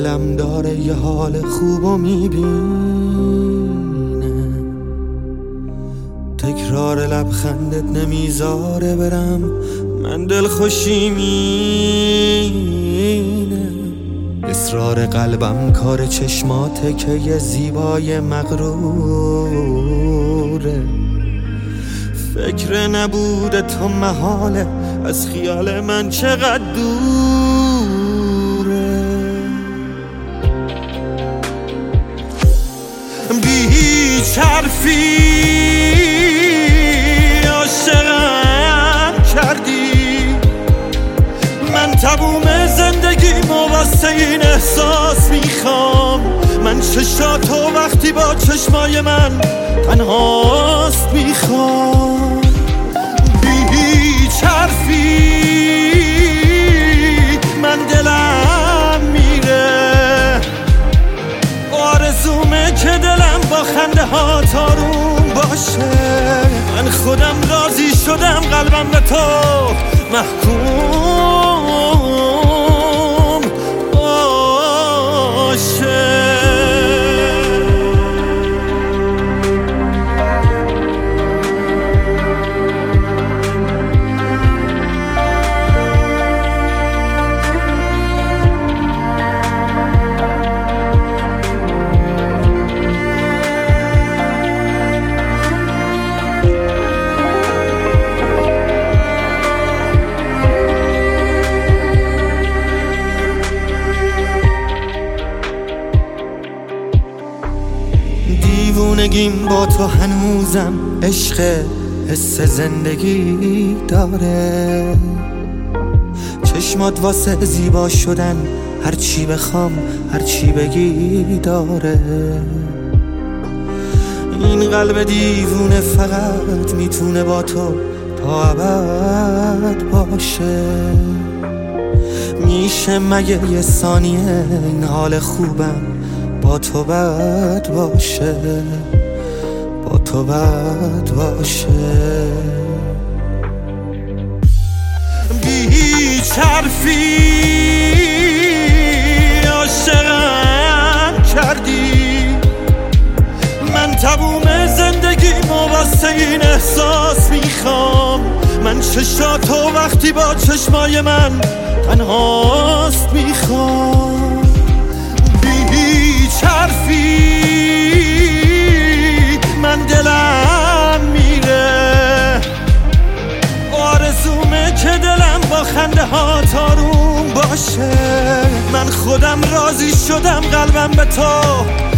دلم داره یه حال خوبو میبینه، تکرار لبخندت نمیذاره برم، من دل خوشی مینه. اصرار قلبم کار چشماته که یه زیبای مغروره، فکر نبوده تو محاله، از خیال من چقدر دوره. بی هیچ حرفی عاشقم کردی، من تموم زندگیمو واسه این احساس میخوام، من چشاتو وقتی با چشمای من تنهاست میخوام. بی هیچ حرفی من دلم میره، آرزومه که دلم با خنده ها تاروم باشه، من خودم راضی شدم قلبم به تو محکوم باشه. دیوونگیم با تو هنوزم عشق حس زندگی داره، چشمات واسه زیبا شدن هرچی بخوام هرچی بگی داره. این قلب دیوونه فقط میتونه با تو تا ابد باشه، میشه مگه یه ثانیه این حال خوبم با تو بد باشه، با تو بد باشه. بی هیچ حرفی عاشقم کردی، من تموم زندگیمو واسه این احساس میخوام، من چشاتو وقتی با چشمای من تنهاست میخوام. حرفی من دلم میره، آرزومه که دلم با خنده ها تاروم باشه، من خودم راضی شدم قلبم به تو